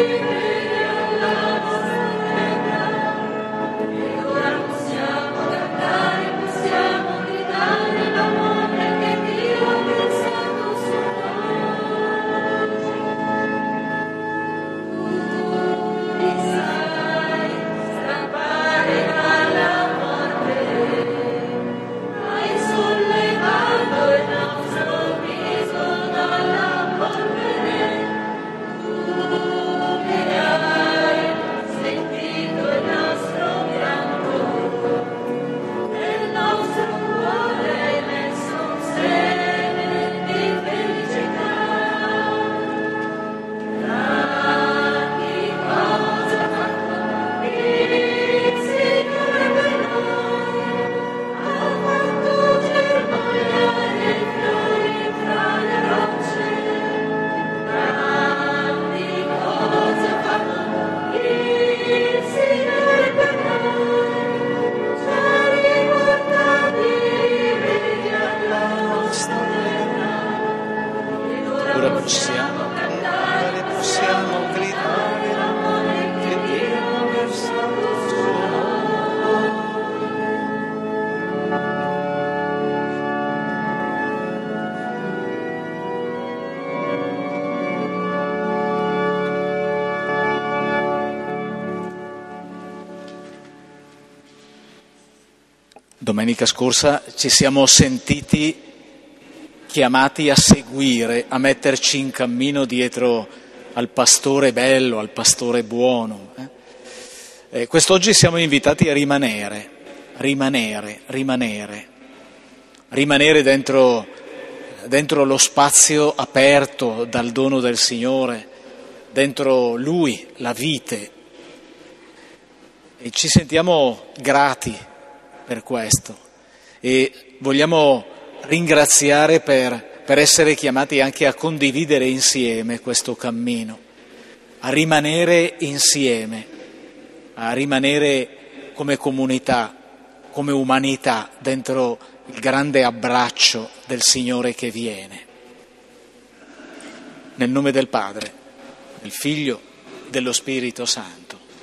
Domenica scorsa ci siamo sentiti chiamati a seguire, a metterci in cammino dietro al pastore bello, al pastore buono. Quest'oggi siamo invitati a rimanere dentro lo spazio aperto dal dono del Signore, dentro Lui, la vite. E ci sentiamo grati per questo e vogliamo ringraziare per essere chiamati anche a condividere insieme questo cammino, a rimanere insieme, a rimanere come comunità, come umanità dentro il grande abbraccio del Signore che viene. Nel nome del Padre, del Figlio, dello Spirito Santo.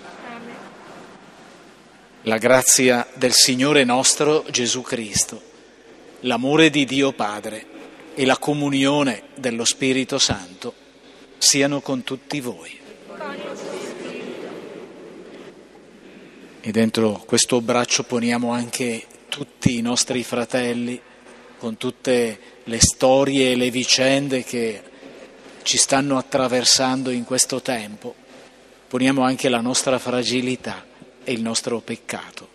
La grazia del Signore nostro Gesù Cristo, l'amore di Dio Padre e la comunione dello Spirito Santo siano con tutti voi. E dentro questo abbraccio poniamo anche tutti i nostri fratelli, con tutte le storie e le vicende che ci stanno attraversando in questo tempo. Poniamo anche la nostra fragilità e il nostro peccato.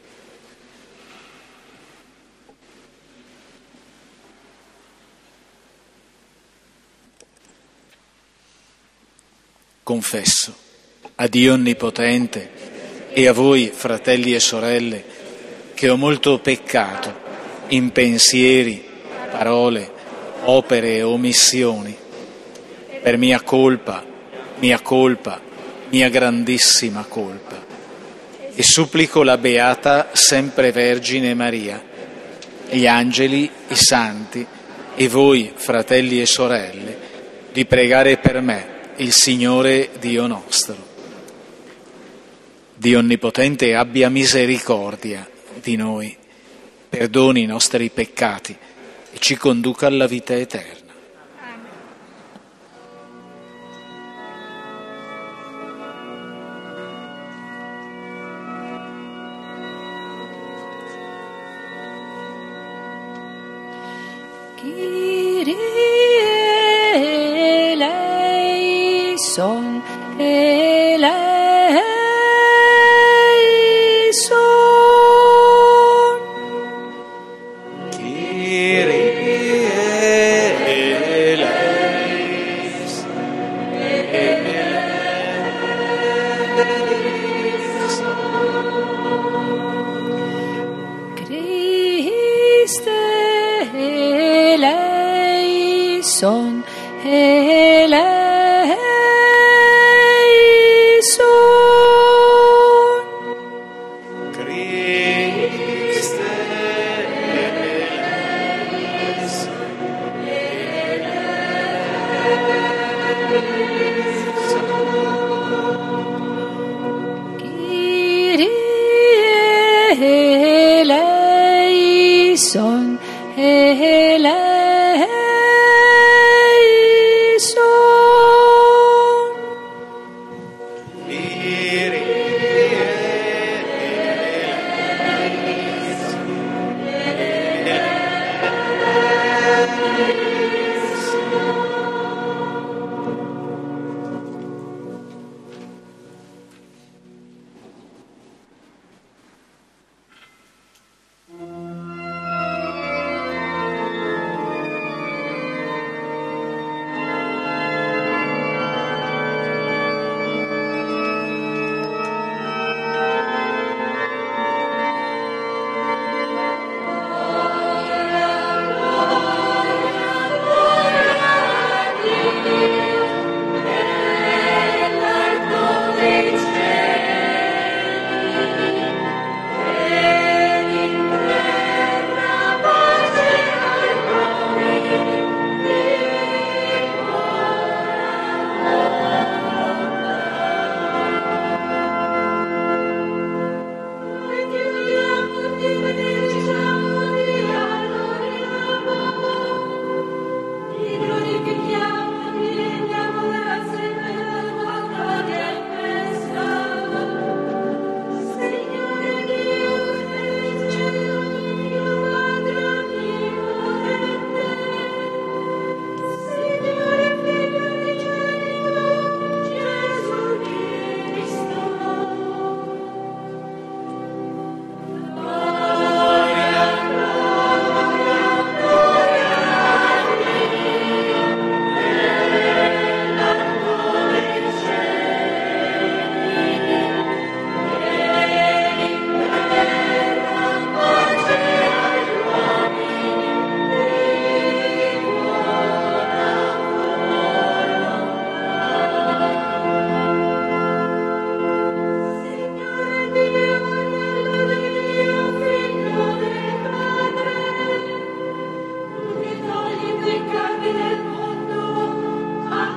Confesso a Dio Onnipotente e a voi, fratelli e sorelle, che ho molto peccato in pensieri, parole, opere e omissioni, per mia colpa, mia grandissima colpa. E supplico la Beata Sempre Vergine Maria, gli angeli, i santi e voi, fratelli e sorelle, di pregare per me, il Signore Dio nostro. Dio Onnipotente abbia misericordia di noi, perdoni i nostri peccati e ci conduca alla vita eterna. Son eleison, Kyrie eleison, Christe eleison, eleison.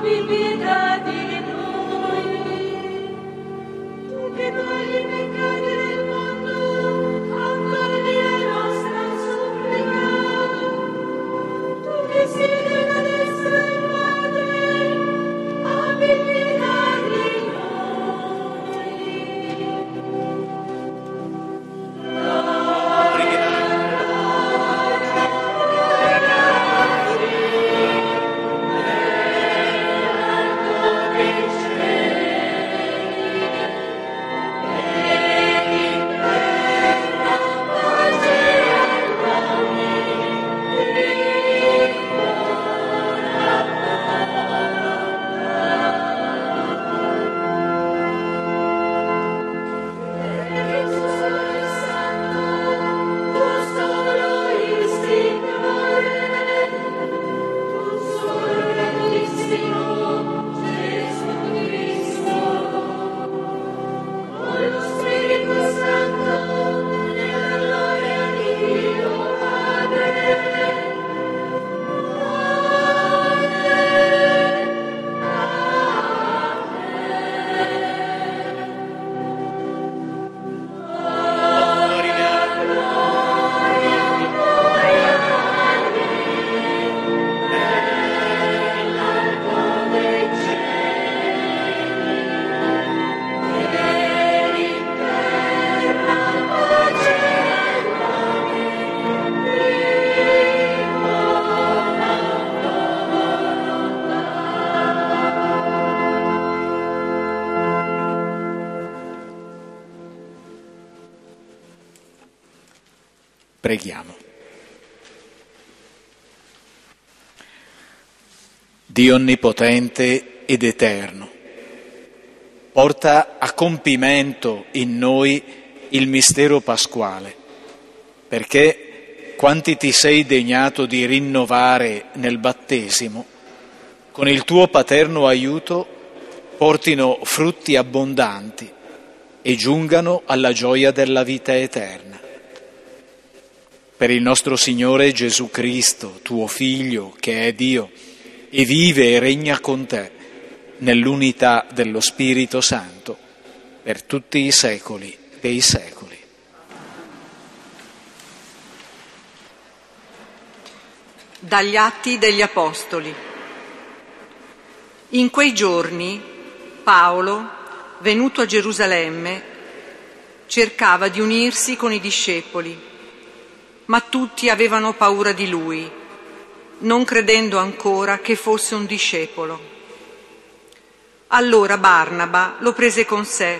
Preghiamo. Dio onnipotente ed eterno, porta a compimento in noi il mistero pasquale, perché quanti ti sei degnato di rinnovare nel battesimo, con il tuo paterno aiuto portino frutti abbondanti e giungano alla gioia della vita eterna. Per il nostro Signore Gesù Cristo, tuo Figlio, che è Dio, e vive e regna con te, nell'unità dello Spirito Santo, per tutti i secoli dei secoli. Dagli Atti degli Apostoli. In quei giorni Paolo, venuto a Gerusalemme, cercava di unirsi con i discepoli, ma tutti avevano paura di lui, non credendo ancora che fosse un discepolo. Allora Barnaba lo prese con sé,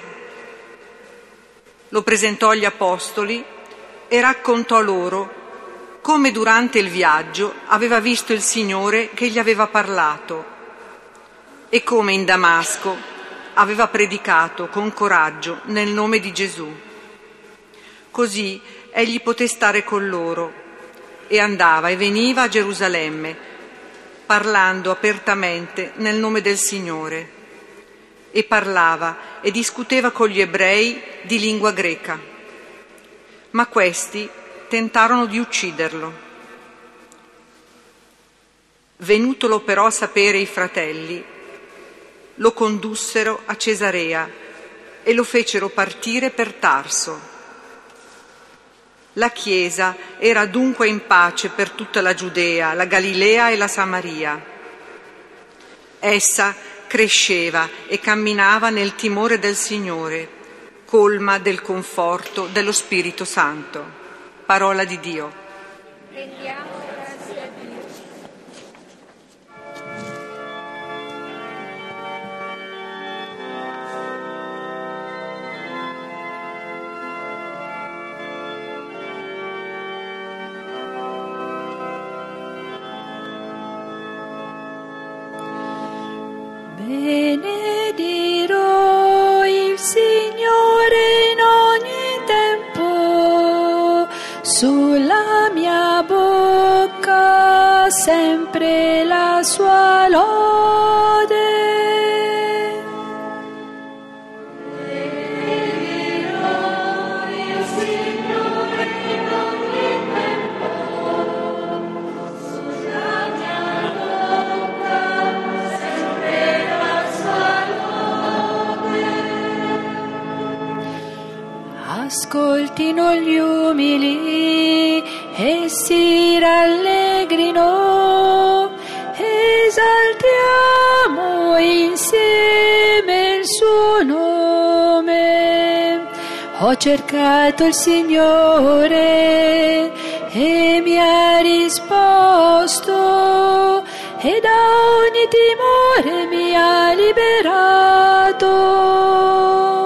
lo presentò agli apostoli e raccontò loro come durante il viaggio aveva visto il Signore che gli aveva parlato e come in Damasco aveva predicato con coraggio nel nome di Gesù. Così egli poté stare con loro e andava e veniva a Gerusalemme, parlando apertamente nel nome del Signore, e parlava e discuteva con gli ebrei di lingua greca. Ma questi tentarono di ucciderlo. Venutolo però a sapere i fratelli, lo condussero a Cesarea e lo fecero partire per Tarso. La Chiesa era dunque in pace per tutta la Giudea, la Galilea e la Samaria. Essa cresceva e camminava nel timore del Signore, colma del conforto dello Spirito Santo. Parola di Dio. Rendiamo grazie a Dio. Benedirò il Signore in ogni tempo, sulla mia bocca sempre la sua lode. Benedirò il Signore in ogni tempo, sulla mia bocca sempre ascoltino gli umili e si rallegrino, esaltiamo insieme il suo nome. Ho cercato il Signore e mi ha risposto, e da ogni timore mi ha liberato.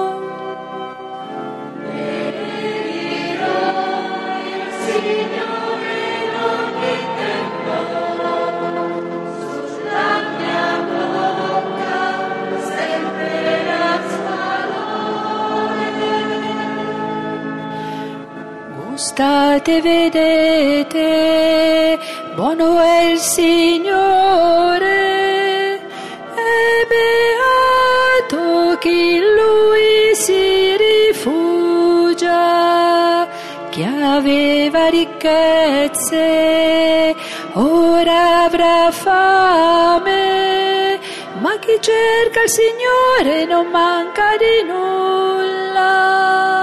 Gustate, vedete, buono è il Signore, è beato chi in Lui si rifugia. Chi aveva ricchezze ora avrà fame, ma chi cerca il Signore non manca di nulla.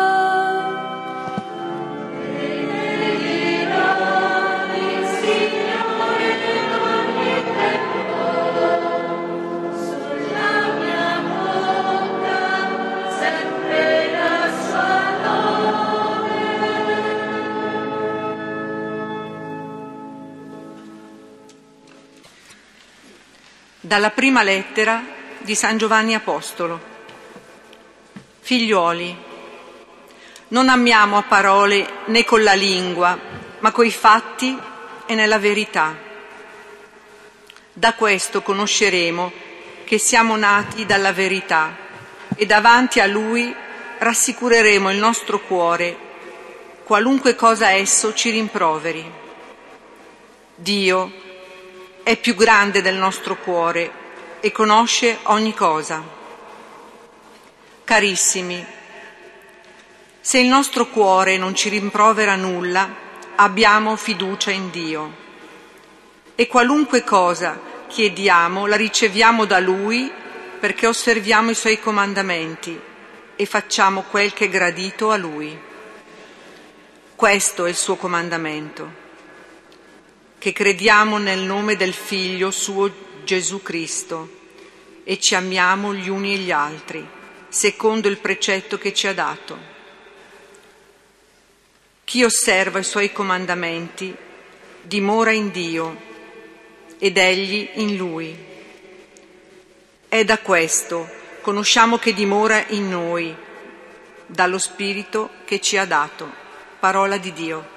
Dalla prima lettera di San Giovanni Apostolo. Figliuoli, non amiamo a parole né con la lingua, ma coi fatti e nella verità. Da questo conosceremo che siamo nati dalla verità e davanti a Lui rassicureremo il nostro cuore, qualunque cosa esso ci rimproveri. Dio è più grande del nostro cuore e conosce ogni cosa. Carissimi, se il nostro cuore non ci rimprovera nulla, abbiamo fiducia in Dio e qualunque cosa chiediamo la riceviamo da Lui perché osserviamo i Suoi comandamenti e facciamo quel che è gradito a Lui. Questo è il Suo comandamento, che crediamo nel nome del Figlio suo Gesù Cristo e ci amiamo gli uni e gli altri, secondo il precetto che ci ha dato. Chi osserva i Suoi comandamenti dimora in Dio ed Egli in Lui. È da questo conosciamo che dimora in noi, dallo Spirito che ci ha dato. Parola di Dio.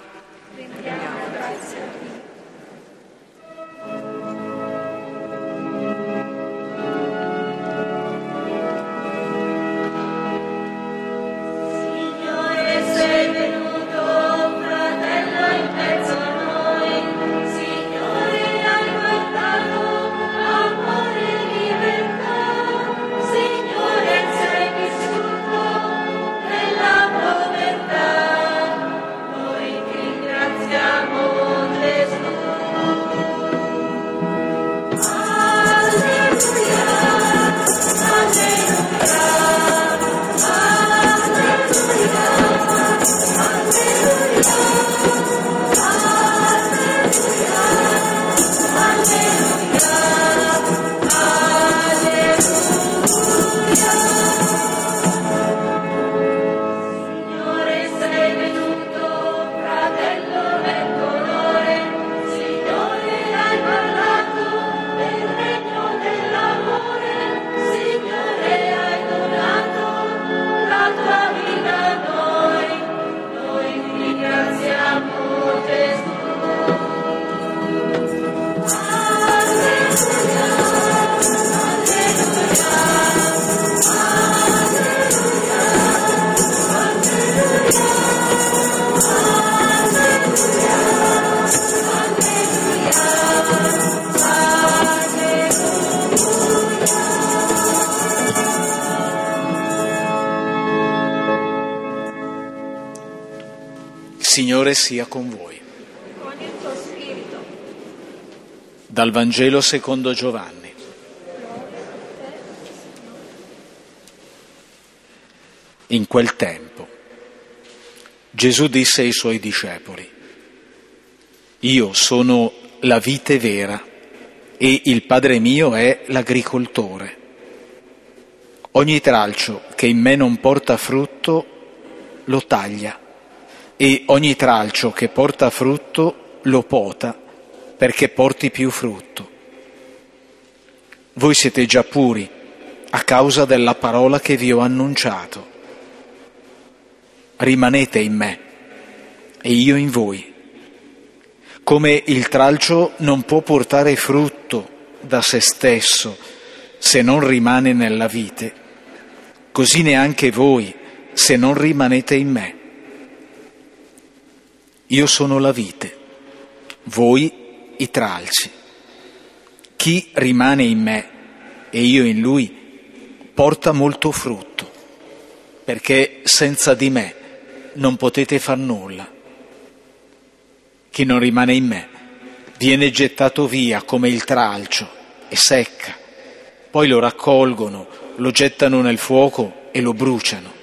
Signore sia con voi. Con il tuo spirito. Dal Vangelo secondo Giovanni. In quel tempo Gesù disse ai suoi discepoli: io sono la vite vera e il Padre mio è l'agricoltore. Ogni tralcio che in me non porta frutto lo taglia e ogni tralcio che porta frutto lo pota perché porti più frutto. Voi siete già puri a causa della parola che vi ho annunciato. Rimanete in me e io in voi. Come il tralcio non può portare frutto da se stesso se non rimane nella vite, così neanche voi se non rimanete in me. Io sono la vite, voi i tralci. Chi rimane in me e io in lui porta molto frutto, perché senza di me non potete far nulla. Chi non rimane in me viene gettato via come il tralcio e secca. Poi lo raccolgono, lo gettano nel fuoco e lo bruciano.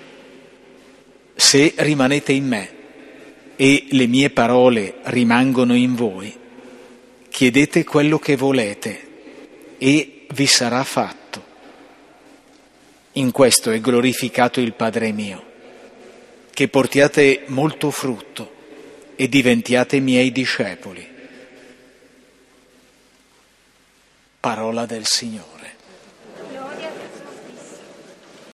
Se rimanete in me e le mie parole rimangono in voi, chiedete quello che volete e vi sarà fatto. In questo è glorificato il Padre mio, che portiate molto frutto e diventiate miei discepoli. Parola del Signore.